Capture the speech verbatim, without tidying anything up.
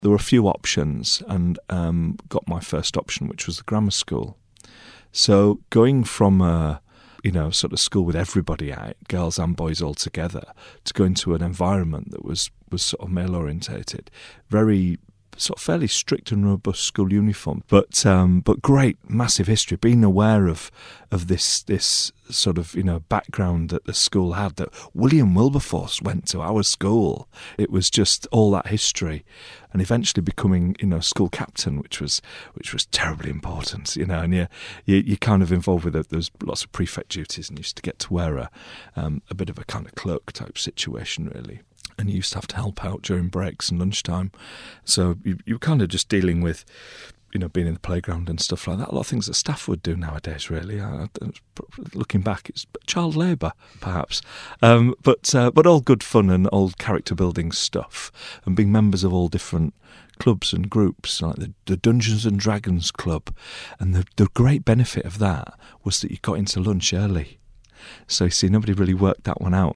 there were a few options, and um, got my first option, which was the grammar school. So going from a, you know, sort of school with everybody out, girls and boys all together, to go into an environment that was, was sort of male orientated, very sort of fairly strict and robust school uniform, but um, but great, massive history. Being aware of of this this sort of, you know, background that the school had, that William Wilberforce went to our school. It was just all that history, and eventually becoming, you know, school captain, which was which was terribly important, you know. And you you you're kind of involved with it. There's lots of prefect duties, and you used to get to wear a um, a bit of a kind of cloak type situation, really. And you used to have to help out during breaks and lunchtime. So you, you were kind of just dealing with, you know, being in the playground and stuff like that. A lot of things that staff would do nowadays, really. I, I, looking back, it's child labour, perhaps. Um, but uh, but all good fun and all character-building stuff. And being members of all different clubs and groups, like the, the Dungeons and Dragons Club. And the, the great benefit of that was that you got into lunch early. So, you see, nobody really worked that one out.